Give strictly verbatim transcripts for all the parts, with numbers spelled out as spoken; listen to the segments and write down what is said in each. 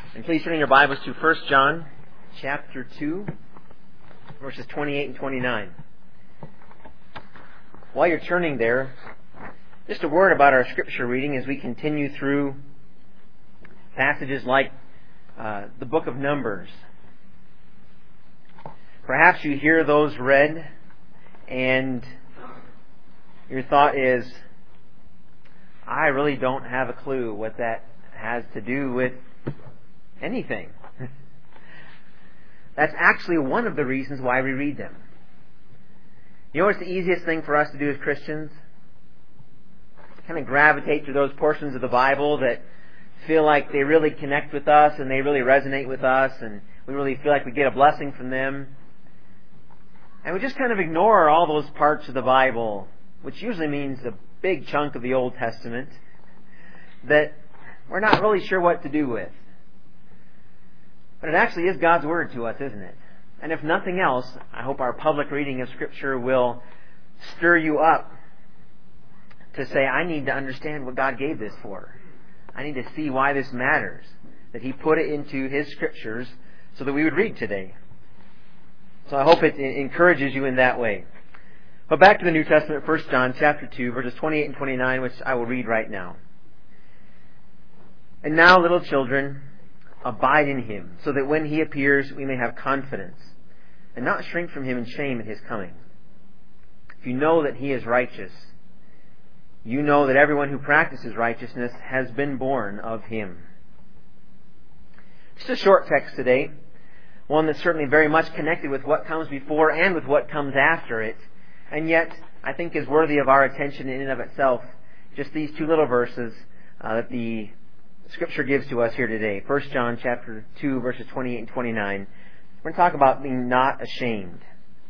And please turn in your Bibles to First John chapter two, verses twenty-eight and twenty-nine. While you're turning there, just a word about our scripture reading as we continue through passages like uh, the book of Numbers. Perhaps you hear those read and your thought is, I really don't have a clue what that has to do with anything. That's actually one of the reasons why we read them. You know what's the easiest thing for us to do as Christians? Kind of gravitate to those portions of the Bible that feel like they really connect with us and they really resonate with us and we really feel like we get a blessing from them. And we just kind of ignore all those parts of the Bible, which usually means a big chunk of the Old Testament, that we're not really sure what to do with. But it actually is God's Word to us, isn't it? And if nothing else, I hope our public reading of Scripture will stir you up to say, I need to understand what God gave this for. I need to see why this matters. That He put it into His Scriptures so that we would read today. So I hope it encourages you in that way. But back to the New Testament, First John chapter two, verses twenty-eight and twenty-nine, which I will read right now. And now, little children, abide in Him, so that when He appears we may have confidence, and not shrink from Him in shame at His coming. If you know that He is righteous, you know that everyone who practices righteousness has been born of Him. Just a short text today, one that's certainly very much connected with what comes before and with what comes after it, and yet I think is worthy of our attention in and of itself. Just these two little verses uh, that the Scripture gives to us here today. First John chapter two, verses twenty-eight and twenty-nine. We're going to talk about being not ashamed.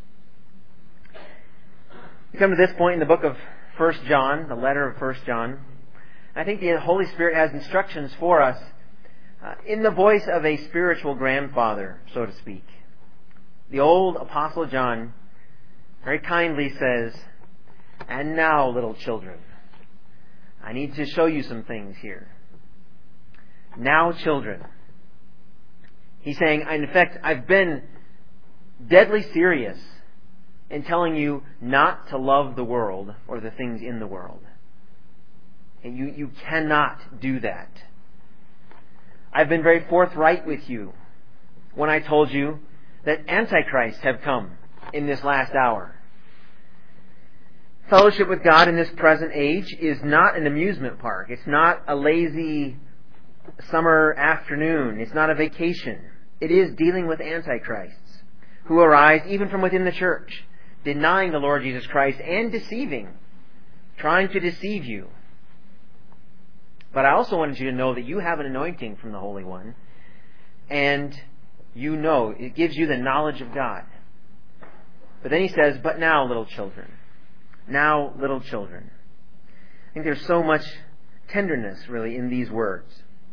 We come to this point in the book of First John, the letter of First John. I think the Holy Spirit has instructions for us uh, in the voice of a spiritual grandfather, so to speak. The old Apostle John very kindly says, and now, little children, I need to show you some things here. Now, children. He's saying, in effect, I've been deadly serious in telling you not to love the world or the things in the world. And you, you cannot do that. I've been very forthright with you when I told you that antichrists have come in this last hour. Fellowship with God in this present age is not an amusement park. It's not a lazy summer afternoon. It's not a vacation. It is dealing with antichrists who arise even from within the church, denying the Lord Jesus Christ and deceiving, trying to deceive you. But I also wanted you to know that you have an anointing from the Holy One, and you know, it gives you the knowledge of God. But then he says, but now, little children. Now, little children. I think there's so much tenderness, really, in these words.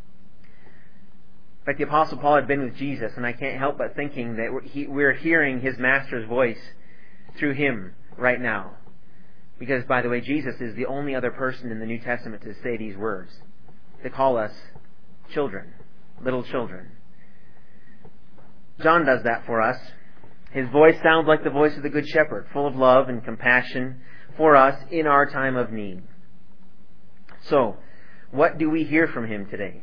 In fact, the Apostle Paul had been with Jesus, and I can't help but thinking that we're hearing His Master's voice through him right now. Because, by the way, Jesus is the only other person in the New Testament to say these words, to call us children, little children. John does that for us. His voice sounds like the voice of the Good Shepherd, full of love and compassion for us in our time of need. So, what do we hear from him today?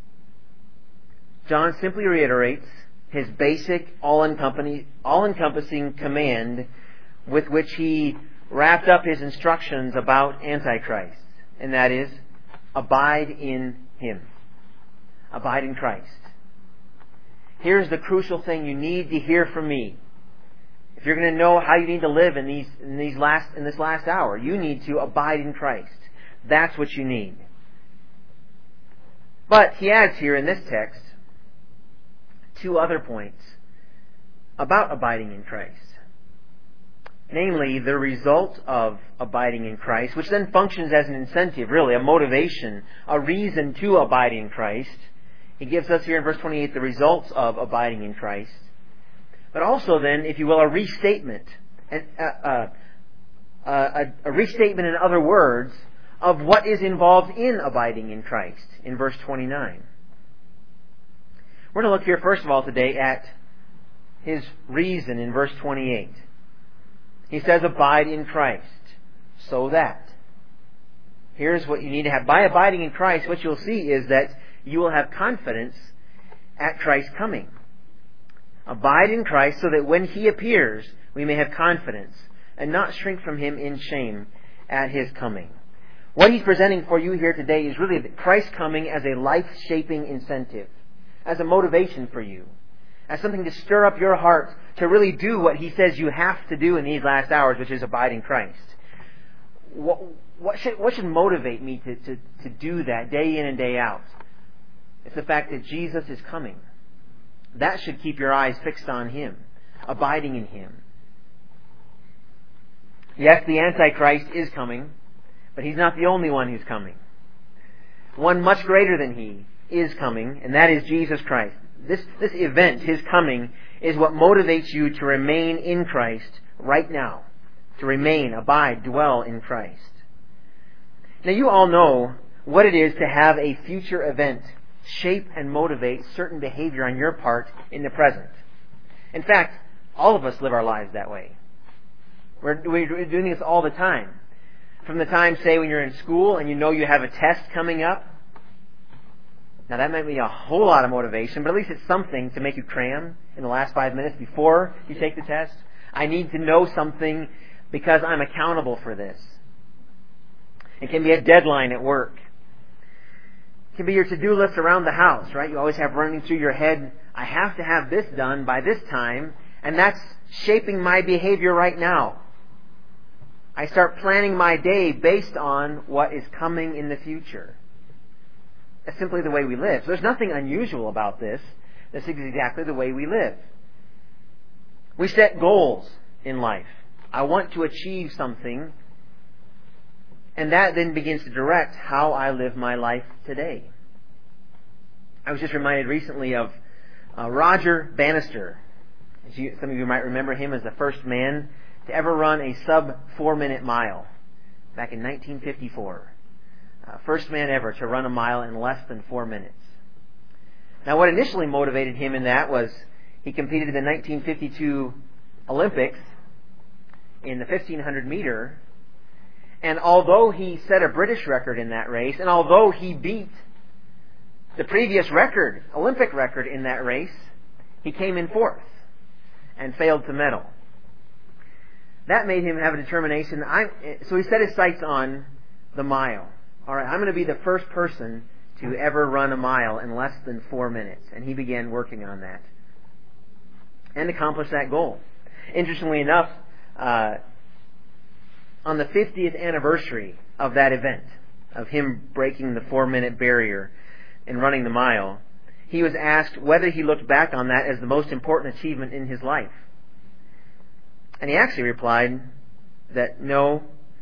John simply reiterates his basic, all-encompassing command with which he wrapped up his instructions about Antichrist, and that is, abide in Him. Abide in Christ. Here's the crucial thing you need to hear from me. If you're going to know how you need to live in these in these last in this last hour, you need to abide in Christ. That's what you need. But he adds here in this text two other points about abiding in Christ. Namely, the result of abiding in Christ, which then functions as an incentive, really, a motivation, a reason to abide in Christ. He gives us here in verse twenty-eight the results of abiding in Christ. But also then, if you will, a restatement, a, a, a, a restatement in other words, of what is involved in abiding in Christ in verse twenty-nine. We're going to look here, first of all, today at His reason in verse twenty-eight. He says, abide in Christ, so that. Here's what you need to have. By abiding in Christ, what you'll see is that you will have confidence at Christ's coming. Abide in Christ so that when He appears, we may have confidence and not shrink from Him in shame at His coming. What He's presenting for you here today is really Christ's coming as a life-shaping incentive, as a motivation for you, as something to stir up your heart to really do what He says you have to do in these last hours, which is abide in Christ. What, what, should, what should motivate me to, to, to do that day in and day out? It's the fact that Jesus is coming. That should keep your eyes fixed on Him, abiding in Him. Yes, the Antichrist is coming, but he's not the only one who's coming. One much greater than he is coming, and that is Jesus Christ. This, this event, His coming, is what motivates you to remain in Christ right now. To remain, abide, dwell in Christ. Now you all know what it is to have a future event shape and motivate certain behavior on your part in the present. In fact, all of us live our lives that way. We're, we're doing this all the time. From the time, say, when you're in school and you know you have a test coming up. Now that might be a whole lot of motivation, but at least it's something to make you cram in the last five minutes before you take the test. I need to know something because I'm accountable for this. It can be a deadline at work. It can be your to-do list around the house, right? You always have running through your head, I have to have this done by this time, and that's shaping my behavior right now. I start planning my day based on what is coming in the future. That's simply the way we live. So there's nothing unusual about this. This is exactly the way we live. We set goals in life. I want to achieve something, and that then begins to direct how I live my life today. I was just reminded recently of uh, Roger Bannister. As you, some of you might remember him as the first man to ever run a sub four minute mile back in nineteen fifty-four. Uh, first man ever to run a mile in less than four minutes. Now what initially motivated him in that was he competed in the nineteen fifty-two Olympics in the fifteen hundred meter, and although he set a British record in that race, and although he beat the previous record, Olympic record in that race, he came in fourth and failed to medal. That made him have a determination. I, so he set his sights on the mile. All right, I'm going to be the first person to ever run a mile in less than four minutes. And he began working on that and accomplished that goal. Interestingly enough, uh, on the fiftieth anniversary of that event, of him breaking the four-minute barrier and running the mile, he was asked whether he looked back on that as the most important achievement in his life. And he actually replied that no,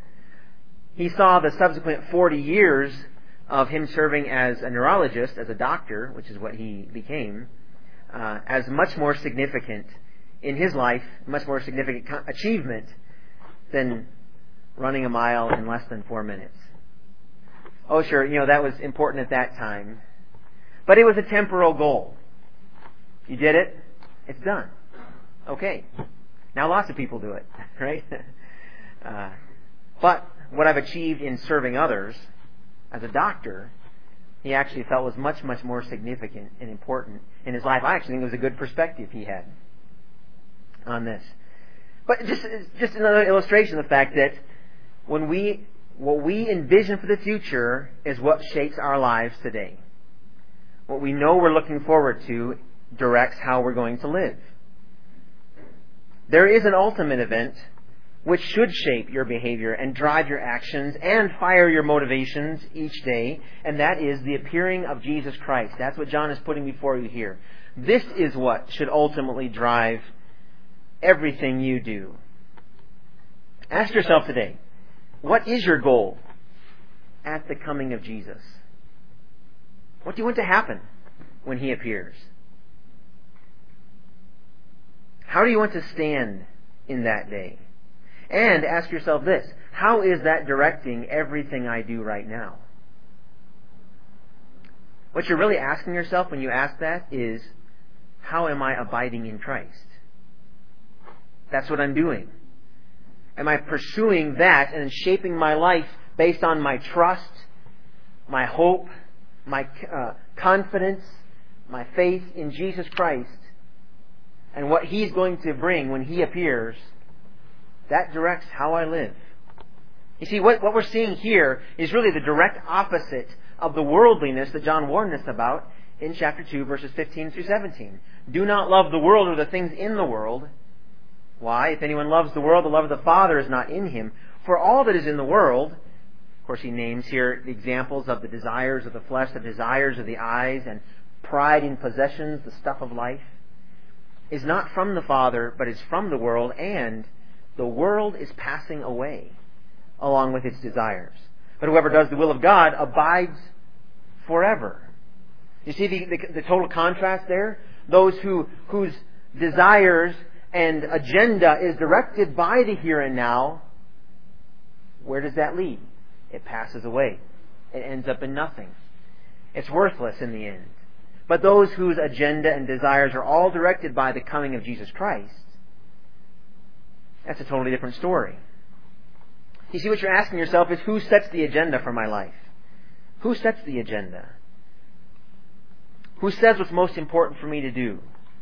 he saw the subsequent forty years of him serving as a neurologist, as a doctor, which is what he became, uh, as much more significant in his life, much more significant achievement than running a mile in less than four minutes. Oh, sure, you know, that was important at that time. But it was a temporal goal. You did it, it's done. Okay. Now lots of people do it, right? uh, but what I've achieved in serving others as a doctor, he actually felt was much, much more significant and important in his life. I actually think it was a good perspective he had on this. But just, just another illustration of the fact that when we, what we envision for the future is what shapes our lives today. What we know we're looking forward to directs how we're going to live. There is an ultimate event which should shape your behavior and drive your actions and fire your motivations each day, and that is the appearing of Jesus Christ. That's what John is putting before you here. This is what should ultimately drive everything you do. Ask yourself today, what is your goal at the coming of Jesus? What do you want to happen when He appears? How do you want to stand in that day? And ask yourself this, how is that directing everything I do right now? What you're really asking yourself when you ask that is, how am I abiding in Christ? That's what I'm doing. Am I pursuing that and shaping my life based on my trust, my hope, my uh, confidence, my faith in Jesus Christ, and what He's going to bring when He appears? That directs how I live. You see, what, what we're seeing here is really the direct opposite of the worldliness that John warned us about in chapter two, verses fifteen through seventeen. Do not love the world or the things in the world. Why? If anyone loves the world, the love of the Father is not in him. For all that is in the world, of course he names here the examples of the desires of the flesh, the desires of the eyes, and pride in possessions, the stuff of life, is not from the Father, but is from the world, and the world is passing away along with its desires. But whoever does the will of God abides forever. You see the, the, the total contrast there? Those who whose desires and agenda is directed by the here and now, where does that lead? It passes away. It ends up in nothing. It's worthless in the end. But those whose agenda and desires are all directed by the coming of Jesus Christ, that's a totally different story. You see, what you're asking yourself is, who sets the agenda for my life? Who sets the agenda? Who says what's most important for me to do?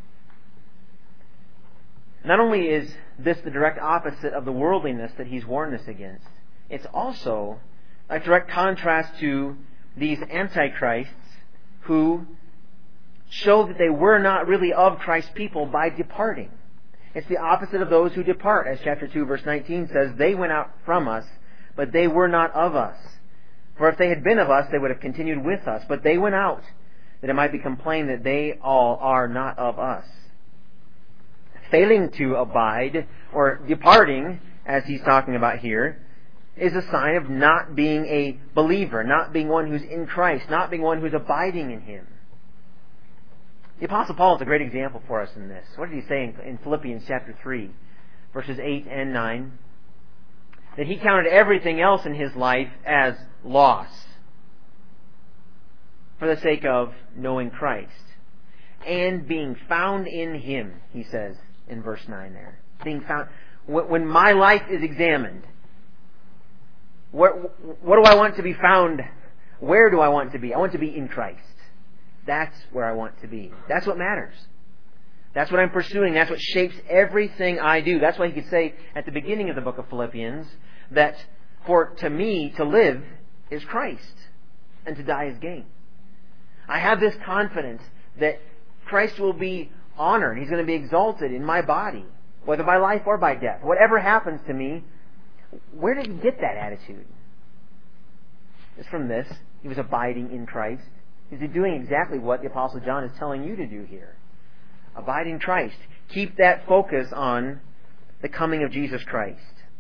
Not only is this the direct opposite of the worldliness that He's warned us against, it's also a direct contrast to these antichrists who show that they were not really of Christ's people by departing. It's the opposite of those who depart. As chapter two, verse nineteen says, they went out from us, but they were not of us. For if they had been of us, they would have continued with us. But they went out, that it might be complained that they all are not of us. Failing to abide, or departing, as he's talking about here, is a sign of not being a believer, not being one who's in Christ, not being one who's abiding in Him. The Apostle Paul is a great example for us in this. What did he say in Philippians chapter three, verses eight and nine? That he counted everything else in his life as loss for the sake of knowing Christ and being found in Him, he says in verse nine there. Being found. When my life is examined, what, what do I want to be found? Where do I want to be? I want to be in Christ. That's where I want to be. That's what matters. That's what I'm pursuing. That's what shapes everything I do. That's why he could say at the beginning of the book of Philippians that for to me to live is Christ and to die is gain. I have this confidence that Christ will be honored. He's going to be exalted in my body, whether by life or by death. Whatever happens to me, where did he get that attitude? It's from this. He was abiding in Christ. He's doing exactly what the Apostle John is telling you to do here. Abide in Christ. Keep that focus on the coming of Jesus Christ.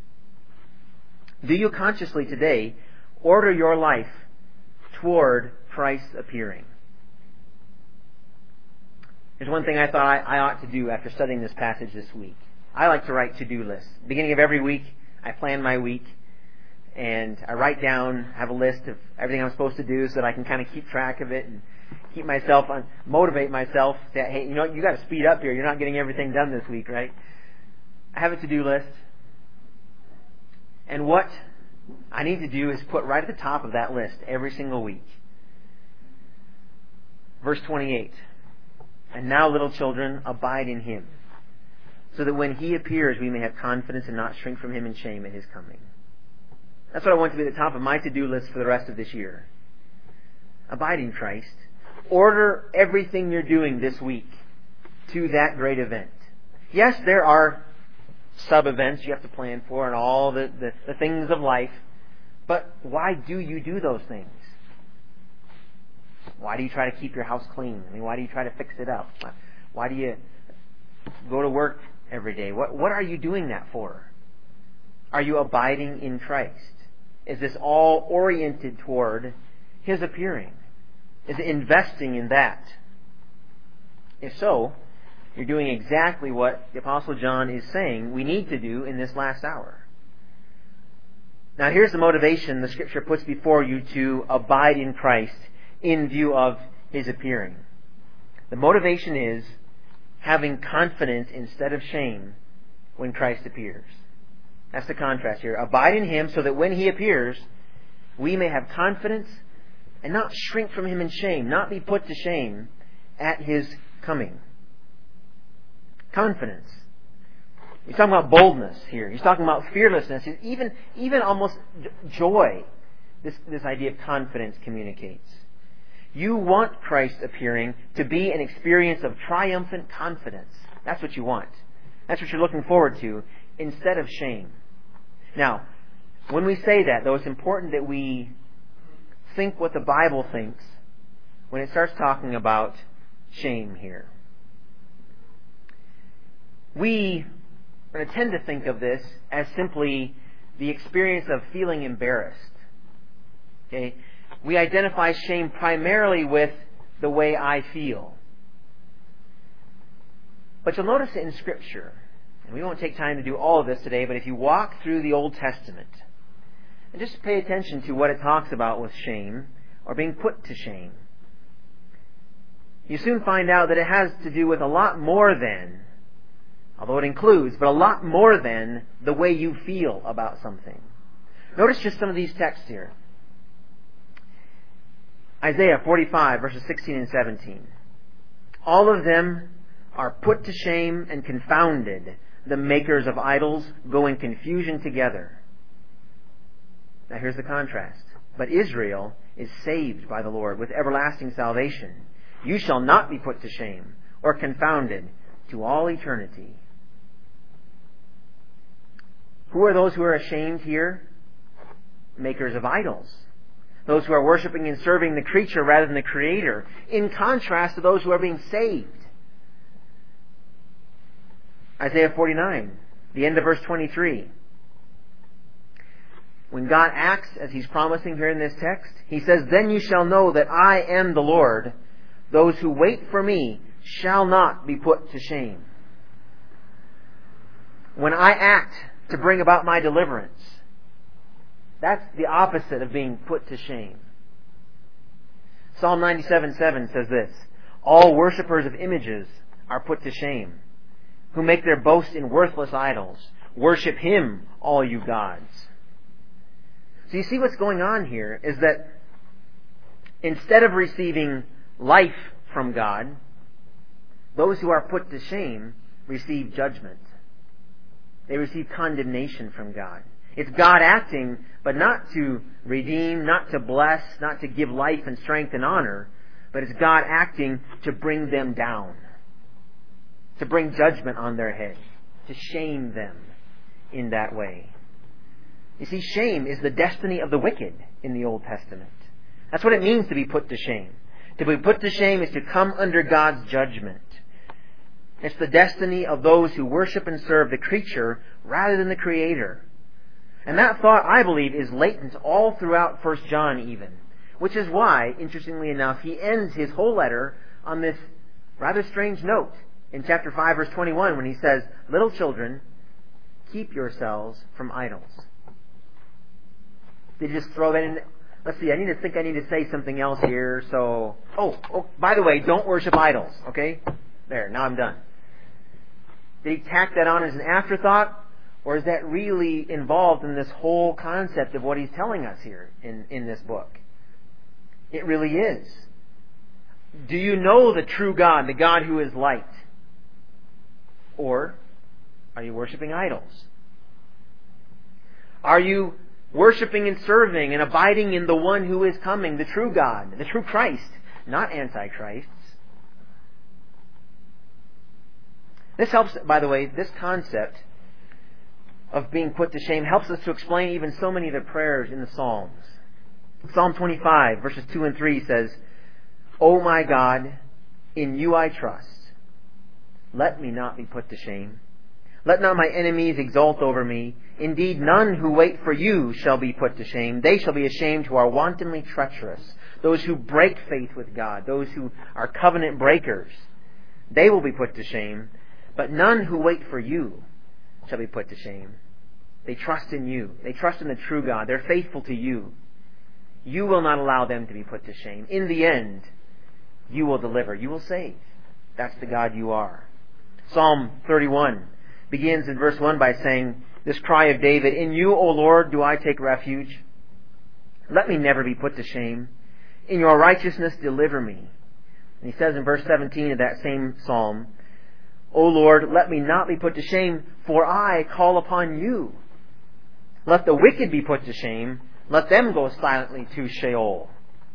Do you consciously today order your life toward Christ's appearing? There's one thing I thought I, I ought to do after studying this passage this week. I like to write to-do lists. Beginning of every week, I plan my week. And I write down, have a list of everything I'm supposed to do so that I can kind of keep track of it and keep myself on, motivate myself that, hey, you know, you got to speed up here. You're not getting everything done this week, right? I have a to-do list. And what I need to do is put right at the top of that list every single week. Verse twenty-eight. And now, little children, abide in Him, so that when He appears, we may have confidence and not shrink from Him in shame at His coming. That's what I want to be at the top of my to-do list for the rest of this year. Abide in Christ. Order everything you're doing this week to that great event. Yes, there are sub-events you have to plan for and all the, the, the things of life. But why do you do those things? Why do you try to keep your house clean? I mean, why do you try to fix it up? Why do you go to work every day? What, what are you doing that for? Are you abiding in Christ? Is this all oriented toward His appearing? Is it investing in that? If so, you're doing exactly what the Apostle John is saying we need to do in this last hour. Now here's the motivation the Scripture puts before you to abide in Christ in view of His appearing. The motivation is having confidence instead of shame when Christ appears. That's the contrast here. Abide in Him so that when He appears, we may have confidence and not shrink from Him in shame, not be put to shame at His coming. Confidence. He's talking about boldness here. He's talking about fearlessness. Even, even almost joy. This, this idea of confidence communicates. You want Christ appearing to be an experience of triumphant confidence. That's what you want. That's what you're looking forward to instead of shame. Now, when we say that, though, it's important that we think what the Bible thinks when it starts talking about shame here. We tend to think of this as simply the experience of feeling embarrassed. Okay? We identify shame primarily with the way I feel. But you'll notice in Scripture, and we won't take time to do all of this today, but if you walk through the Old Testament and just pay attention to what it talks about with shame or being put to shame, you soon find out that it has to do with a lot more than, although it includes, but a lot more than the way you feel about something. Notice just some of these texts here. Isaiah forty-five, verses sixteen and seventeen. All of them are put to shame and confounded. The makers of idols go in confusion together. Now here's the contrast. But Israel is saved by the Lord with everlasting salvation. You shall not be put to shame or confounded to all eternity. Who are those who are ashamed here? Makers of idols. Those who are worshiping and serving the creature rather than the Creator, in contrast to those who are being saved. Isaiah forty-nine, the end of verse twenty-three. When God acts as He's promising here in this text, He says, "Then you shall know that I am the Lord. Those who wait for me shall not be put to shame." When I act to bring about my deliverance, that's the opposite of being put to shame. Psalm ninety-seven seven says this, "All worshippers of images are put to shame, who make their boast in worthless idols. Worship Him, all you gods." So you see what's going on here is that instead of receiving life from God, those who are put to shame receive judgment. They receive condemnation from God. It's God acting, but not to redeem, not to bless, not to give life and strength and honor, but it's God acting to bring them down, to bring judgment on their head, to shame them in that way. You see, shame is the destiny of the wicked in the Old Testament. That's what it means to be put to shame. To be put to shame is to come under God's judgment. It's the destiny of those who worship and serve the creature rather than the Creator. And that thought, I believe, is latent all throughout First John even. Which is why, interestingly enough, he ends his whole letter on this rather strange note in chapter five, verse twenty-one, when he says, "Little children, keep yourselves from idols." Did you just throw that in? Let's see, I need to think I need to say something else here, so... Oh, oh, by the way, don't worship idols, okay? There, now I'm done. Did he tack that on as an afterthought? Or is that really involved in this whole concept of what he's telling us here in, in this book? It really is. Do you know the true God, the God who is light? Or are you worshiping idols? Are you worshiping and serving and abiding in the one who is coming, the true God, the true Christ, not antichrists? This helps, by the way, this concept of being put to shame helps us to explain even so many of the prayers in the Psalms. Psalm twenty-five, verses two and three says, "O my God, in you I trust. Let me not be put to shame. Let not my enemies exult over me. Indeed, none who wait for you shall be put to shame. They shall be ashamed who are wantonly treacherous. Those who break faith with God, those who are covenant breakers, they will be put to shame. But none who wait for you shall be put to shame." They trust in you. They trust in the true God. They're faithful to you. You will not allow them to be put to shame. In the end, You will deliver. You will save. That's the God you are. Psalm thirty-one begins in verse one by saying this cry of David, "In you, O Lord, do I take refuge. Let me never be put to shame. In your righteousness deliver me." And he says in verse seventeen of that same psalm, "O Lord, let me not be put to shame, for I call upon you. Let the wicked be put to shame. Let them go silently to Sheol."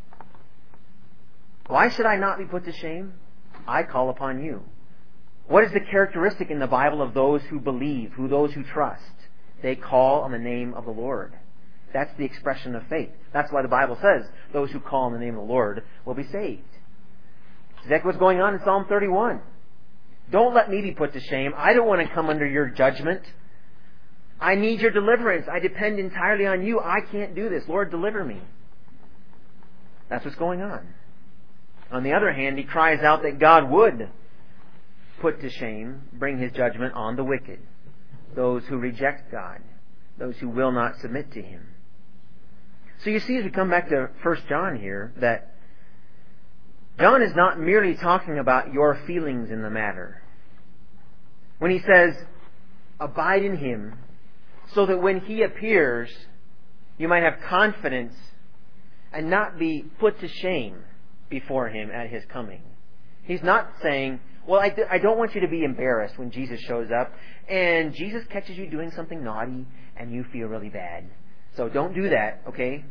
Why should I not be put to shame? I call upon you. What is the characteristic in the Bible of those who believe, who those who trust? They call on the name of the Lord. That's the expression of faith. That's why the Bible says those who call on the name of the Lord will be saved. Exactly what's going on in Psalm thirty-one. Don't let me be put to shame. I don't want to come under your judgment. I need your deliverance. I depend entirely on you. I can't do this. Lord, deliver me. That's what's going on. On the other hand, he cries out that God would put to shame, bring his judgment on the wicked, those who reject God, those who will not submit to him. So you see, as we come back to First John here, that John is not merely talking about your feelings in the matter. When he says, abide in him, so that when he appears, you might have confidence and not be put to shame before him at his coming. He's not saying, well, I, I don't want you to be embarrassed when Jesus shows up and Jesus catches you doing something naughty and you feel really bad. So don't do that, okay?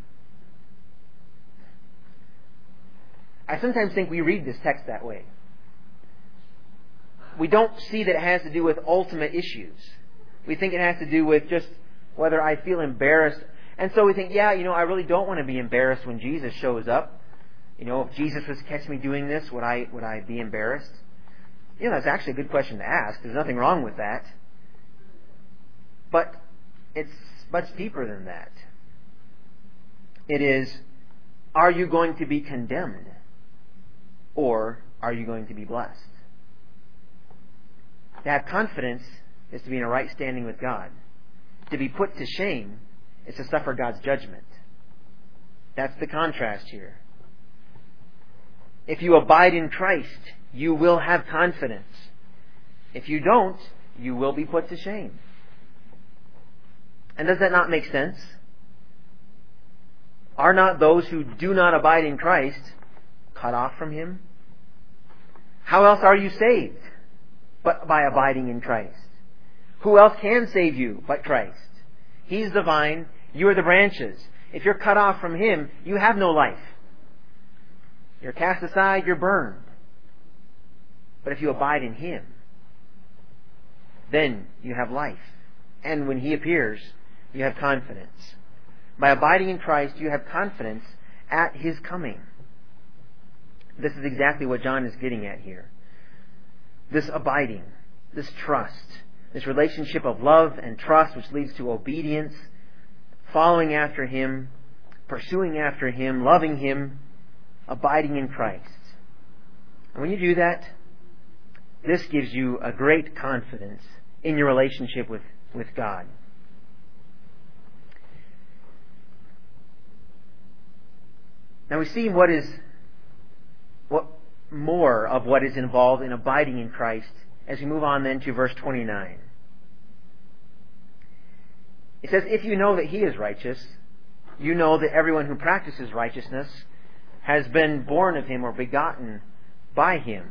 I sometimes think we read this text that way. We don't see that it has to do with ultimate issues. We think it has to do with just whether I feel embarrassed. And so we think, yeah, you know, I really don't want to be embarrassed when Jesus shows up. You know, if Jesus was to catch me doing this, would I would I be embarrassed? You know, that's actually a good question to ask. There's nothing wrong with that. But it's much deeper than that. It is, are you going to be condemned? Or are you going to be blessed? To have confidence is to be in a right standing with God. To be put to shame is to suffer God's judgment. That's the contrast here. If you abide in Christ, you will have confidence. If you don't, you will be put to shame. And does that not make sense? Are not those who do not abide in Christ cut off from him? How else are you saved? But by abiding in Christ. Who else can save you but Christ? He's the vine, you are the branches. If you're cut off from him, you have no life. You're cast aside, you're burned. But if you abide in him, then you have life. And when he appears, you have confidence. By abiding in Christ, you have confidence at his coming. This is exactly what John is getting at here. This abiding, this trust, this relationship of love and trust which leads to obedience, following after him, pursuing after him, loving him, abiding in Christ. And when you do that, this gives you a great confidence in your relationship with, with God. Now we see what is what more of what is involved in abiding in Christ as we move on then to verse twenty-nine. It says, if you know that he is righteous, you know that everyone who practices righteousness has been born of him or begotten by him.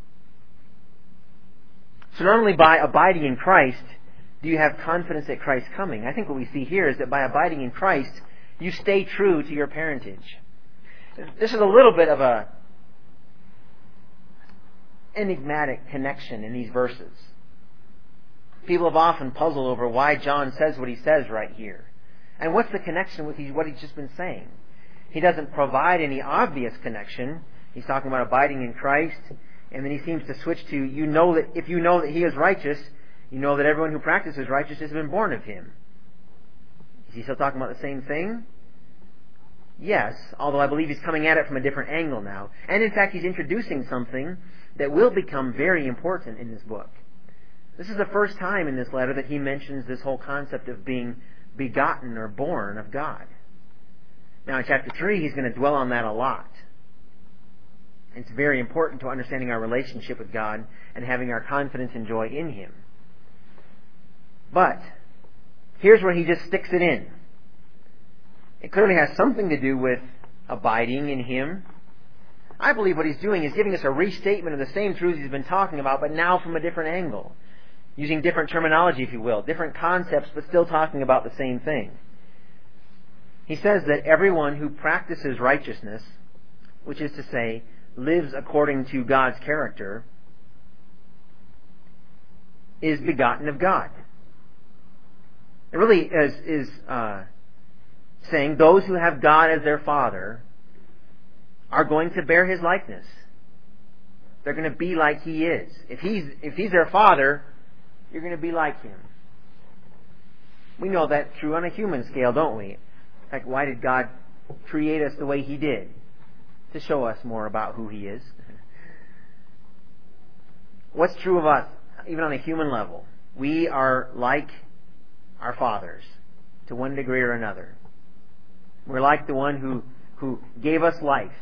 So not only by abiding in Christ do you have confidence at Christ's coming. I think what we see here is that by abiding in Christ, you stay true to your parentage. This is a little bit of a enigmatic connection in these verses. People have often puzzled over why John says what he says right here. And what's the connection with what he's just been saying? He doesn't provide any obvious connection. He's talking about abiding in Christ, and then he seems to switch to, you know that if you know that he is righteous, you know that everyone who practices righteousness has been born of him. Is he still talking about the same thing? Yes, although I believe he's coming at it from a different angle now. And in fact, he's introducing something that will become very important in this book. This is the first time in this letter that he mentions this whole concept of being begotten or born of God. Now in chapter three, he's going to dwell on that a lot. It's very important to understanding our relationship with God and having our confidence and joy in Him. But here's where he just sticks it in. It clearly has something to do with abiding in Him. I believe what he's doing is giving us a restatement of the same truths he's been talking about, but now from a different angle. Using different terminology, if you will. Different concepts, but still talking about the same thing. He says that everyone who practices righteousness, which is to say, lives according to God's character, is begotten of God. It really is, is uh, saying those who have God as their Father are going to bear His likeness. They're going to be like He is. If He's, if He's their Father, you're going to be like Him. We know that's true on a human scale, don't we? In fact, why did God create us the way He did? To show us more about who He is. What's true of us, even on a human level? We are like our fathers, to one degree or another. We're like the one who, who gave us life.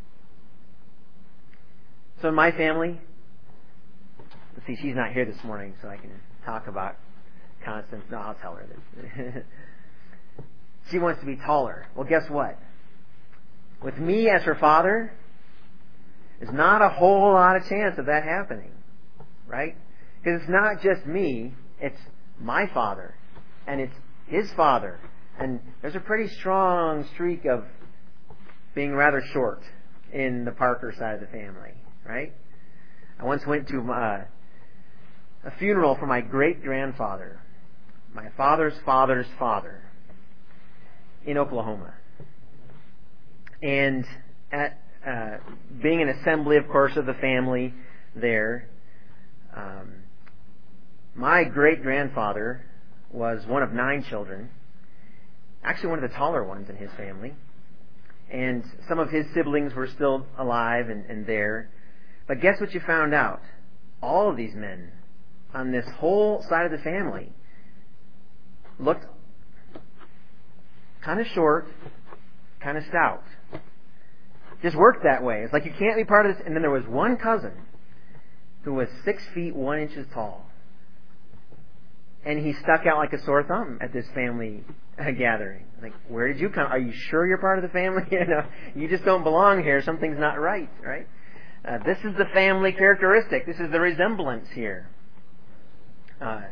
So in my family, let's see, she's not here this morning, so I can talk about Constance. No, I'll tell her this. She wants to be taller. Well, guess what? With me as her father, there's not a whole lot of chance of that happening. Right? Because it's not just me, it's my father. And it's his father. And there's a pretty strong streak of being rather short in the Parker side of the family. Right? I once went to uh, a funeral for my great-grandfather, my father's father's father, in Oklahoma. And at uh, being an assembly, of course, of the family there, um, my great-grandfather was one of nine children, actually one of the taller ones in his family. And some of his siblings were still alive and, and there. But guess what you found out? All of these men on this whole side of the family looked kind of short, kind of stout. Just worked that way. It's like you can't be part of this. And then there was one cousin who was six feet one inches tall. And he stuck out like a sore thumb at this family uh, gathering. Like, where did you come? Are you sure you're part of the family? You know, you just don't belong here. Something's not right, right? Uh, this is the family characteristic. This is the resemblance here. Uh,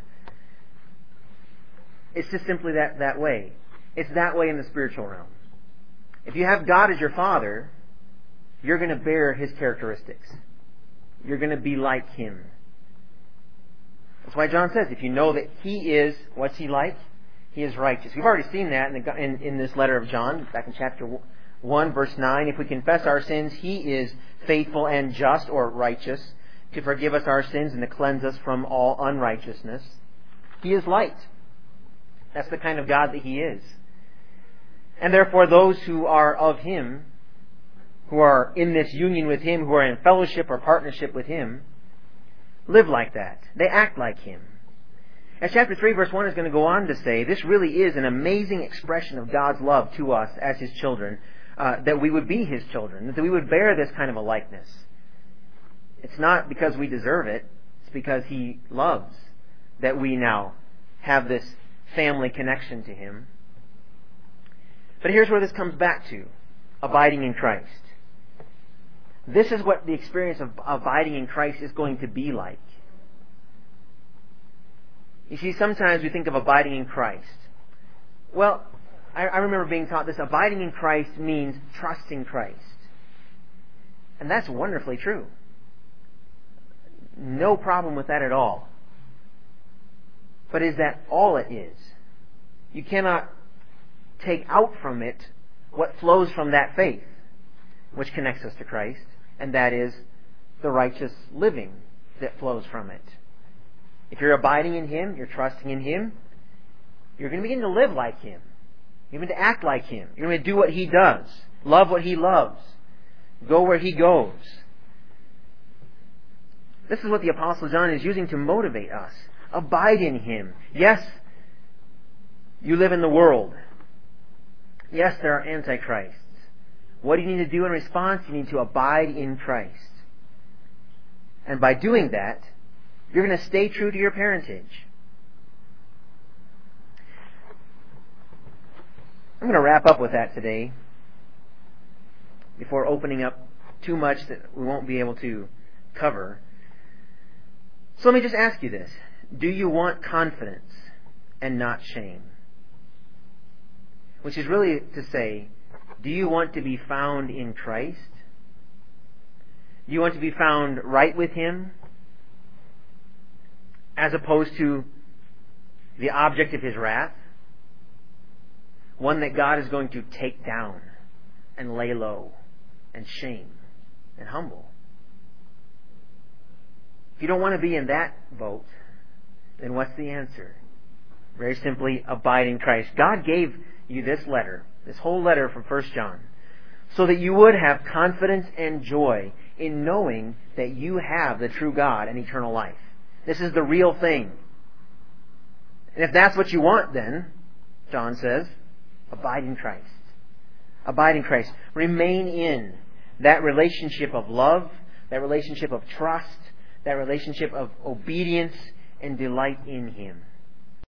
it's just simply that, that way. It's that way in the spiritual realm. If you have God as your Father, you're going to bear His characteristics. You're going to be like Him. That's why John says, if you know that He is, what's He like? He is righteous. We've already seen that in, the, in, in this letter of John, back in chapter one, verse nine. If we confess our sins, He is faithful and just, or righteous, to forgive us our sins and to cleanse us from all unrighteousness. He is light. That's the kind of God that He is. And therefore those who are of Him, who are in this union with Him, who are in fellowship or partnership with Him, live like that. They act like Him. As chapter three, verse one is going to go on to say, this really is an amazing expression of God's love to us as His children, uh, that we would be His children, that we would bear this kind of a likeness. It's not because we deserve it, it's because He loves that we now have this family connection to Him. But here's where this comes back to, abiding in Christ. This is what the experience of abiding in Christ is going to be like. You see, sometimes we think of abiding in Christ. Well, I, I remember being taught this. Abiding in Christ means trusting Christ. And that's wonderfully true. No problem with that at all. But is that all it is? You cannot take out from it what flows from that faith, which connects us to Christ, and that is the righteous living that flows from it. If you're abiding in Him, you're trusting in Him, you're going to begin to live like Him. You're going to act like Him. You're going to do what He does, love what He loves, go where He goes. This is what the Apostle John is using to motivate us. Abide in Him. Yes, you live in the world. Yes, there are antichrists. What do you need to do in response? You need to abide in Christ. And by doing that, you're going to stay true to your parentage. I'm going to wrap up with that today before opening up too much that we won't be able to cover. So let me just ask you this. Do you want confidence and not shame? Which is really to say, do you want to be found in Christ? Do you want to be found right with Him as opposed to the object of His wrath? One that God is going to take down and lay low and shame and humble. If you don't want to be in that boat, then what's the answer? Very simply, abide in Christ. God gave you this letter, this whole letter from First John, so that you would have confidence and joy in knowing that you have the true God and eternal life. This is the real thing. And if that's what you want, then, John says, abide in Christ. Abide in Christ. Remain in that relationship of love, that relationship of trust, that relationship of obedience, and delight in Him.